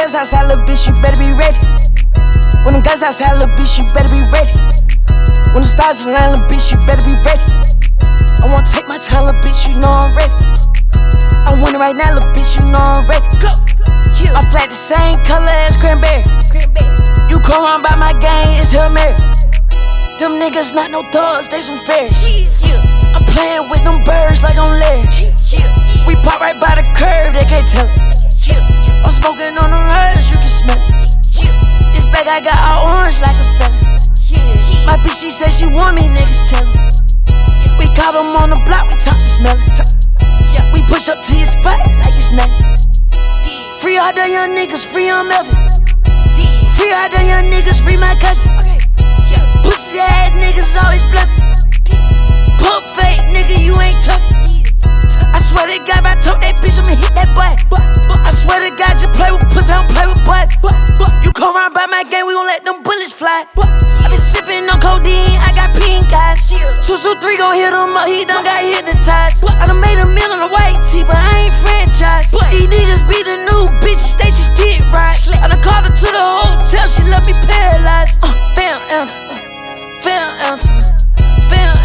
guns outside, little bitch, you better be ready. When them guns outside, little bitch, you better be ready. When the stars align, little bitch, you better be ready. I wanna take my time, little bitch, you know I'm ready. I want it right now, little bitch, you know I'm ready. Go. I flat the same color as cranberry. You come around by my gang, it's Hail Mary. Them niggas not no thugs, they some fairies. I'm playing with them birds like I'm Larry. We pop right by the curb, they can't tell it. I'm smoking on them herbs, you can smell it. This bag I got all orange like a fella. My bitch, she said she want me, niggas tell it. We caught them on the block, we talk to smell it. We push up to your spot like it's nothing. Free all the young niggas, free on Melvin. Free all the young niggas, free my cousin. Pussy ass niggas always bluffing. Pump fake nigga, you ain't tough. I swear to God, if I told that bitch, I'ma hit that butt. I swear to God, just play with pussy, I don't play with butts. You come around by my gang, we gon' let them bullets fly. I been sippin' on codeine, I got pink eyes. 223 gon' hit him up, he done got hypnotized. I done made a meal on a white tee, but I ain't franchise. These niggas be the new bitches, they just get right. I done called her to the hotel, she left me paralyzed. Fam,